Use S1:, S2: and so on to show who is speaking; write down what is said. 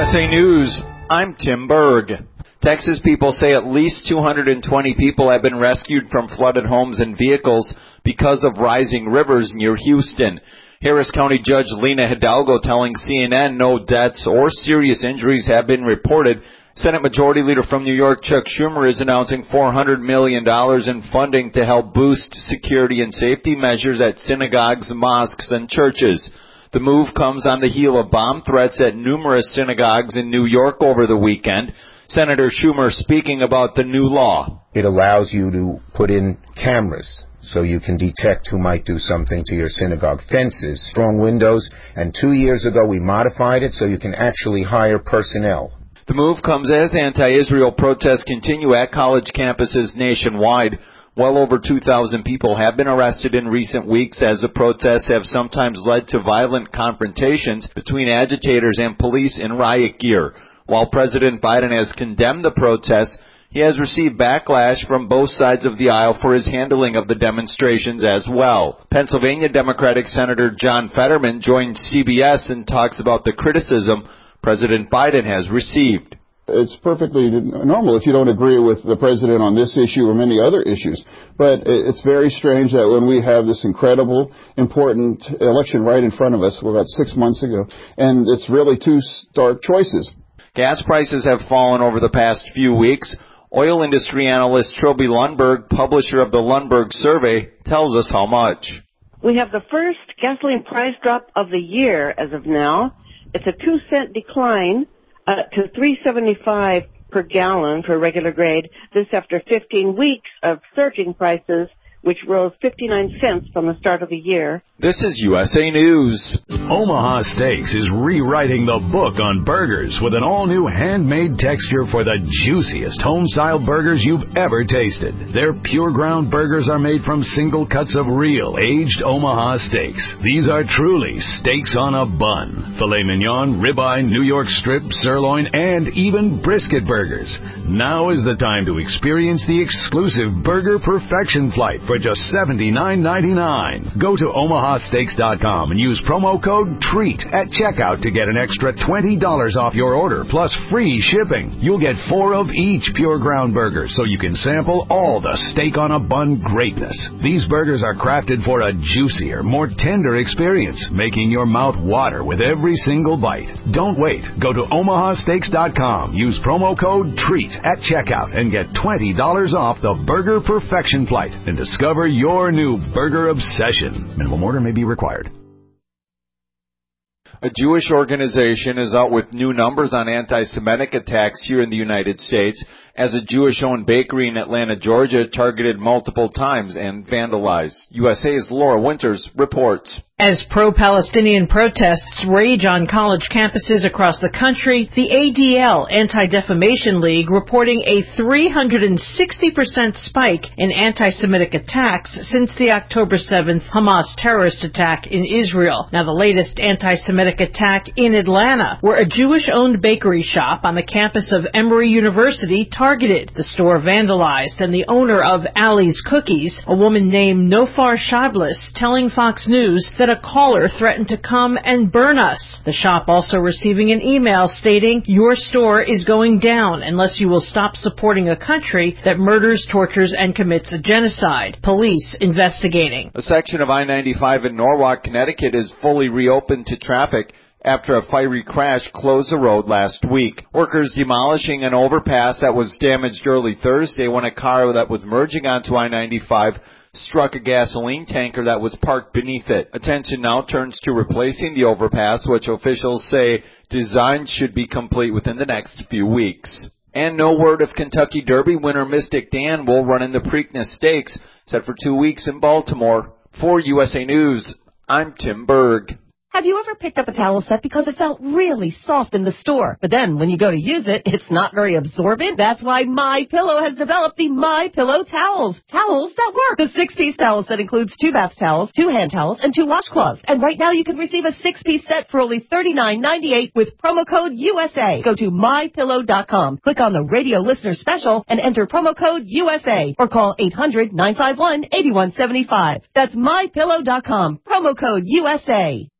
S1: USA News, I'm Tim Berg. Texas people say at least 220 people have been rescued from flooded homes and vehicles because of rising rivers near Houston. Harris County Judge Lena Hidalgo telling CNN no deaths or serious injuries have been reported. Senate Majority Leader from New York, Chuck Schumer, is announcing $400 million in funding to help boost security and safety measures at synagogues, mosques, and churches. The move comes on the heel of bomb threats at numerous synagogues in New York over the weekend. Senator Schumer speaking about the new law.
S2: It allows you to put in cameras so you can detect who might do something to your synagogue. Fences, strong windows, and 2 years ago we modified it so you can actually hire personnel.
S1: The move comes as anti-Israel protests continue at college campuses nationwide. Well over 2,000 people have been arrested in recent weeks as the protests have sometimes led to violent confrontations between agitators and police in riot gear. While President Biden has condemned the protests, he has received backlash from both sides of the aisle for his handling of the demonstrations as well. Pennsylvania Democratic Senator John Fetterman joined CBS and talks about the criticism President Biden has received.
S3: It's perfectly normal if you don't agree with the president on this issue or many other issues. But it's very strange that when we have this incredible, important election right in front of us, about 6 months ago, and it's really two stark choices.
S1: Gas prices have fallen over the past few weeks. Oil industry analyst Trilby Lundberg, publisher of the Lundberg Survey, tells us how much.
S4: We have the first gasoline price drop of the year as of now. It's a 2-cent decline to $3.75 per gallon for regular grade. This after 15 weeks of surging prices, which rose 59 cents from the start of the year.
S1: This is USA News.
S5: Omaha Steaks is rewriting the book on burgers with an all-new handmade texture for the juiciest home-style burgers you've ever tasted. Their pure ground burgers are made from single cuts of real, aged Omaha steaks. These are truly steaks on a bun. Filet mignon, ribeye, New York strip, sirloin, and even brisket burgers. Now is the time to experience the exclusive Burger Perfection Flight for just $79.99. Go to omahasteaks.com and use promo code TREAT at checkout to get an extra $20 off your order plus free shipping. You'll get 4 of each pure ground burger so you can sample all the steak on a bun greatness. These burgers are crafted for a juicier, more tender experience, making your mouth water with every single bite. Don't wait. Go to omahasteaks.com. Use promo code TREAT at checkout and get $20 off the Burger Perfection Flight and discover your new burger obsession. Minimum order may be required.
S1: A Jewish organization is out with new numbers on anti-Semitic attacks here in the United States as a Jewish-owned bakery in Atlanta, Georgia, targeted multiple times and vandalized. USA's Laura Winters reports.
S6: As pro-Palestinian protests rage on college campuses across the country, the ADL, Anti-Defamation League, reporting a 360% spike in anti-Semitic attacks since the October 7th Hamas terrorist attack in Israel. Now, the latest anti-Semitic attack in Atlanta, where a Jewish-owned bakery shop on the campus of Emory University targeted. The store vandalized, and the owner of Ali's Cookies, a woman named Nofar Shablis, telling Fox News that a caller threatened to come and burn us. The shop also receiving an email stating, "Your store is going down unless you will stop supporting a country that murders, tortures, and commits a genocide." Police investigating.
S1: A section of I-95 in Norwalk, Connecticut is fully reopened to traffic after a fiery crash closed the road last week. Workers demolishing an overpass that was damaged early Thursday when a car that was merging onto I-95 struck a gasoline tanker that was parked beneath it. Attention now turns to replacing the overpass, which officials say design should be complete within the next few weeks. And no word if Kentucky Derby winner Mystic Dan will run in the Preakness Stakes, set for 2 weeks in Baltimore. For USA News, I'm Tim Berg.
S7: Have you ever picked up a towel set because it felt really soft in the store, but then when you go to use it, it's not very absorbent? That's why MyPillow has developed the MyPillow towels. Towels that work. The 6-piece towel set includes 2 bath towels, 2 hand towels, and 2 washcloths. And right now you can receive a 6-piece set for only $39.98 with promo code USA. Go to MyPillow.com, click on the radio listener special, and enter promo code USA, or call 800-951-8175. That's MyPillow.com, promo code USA.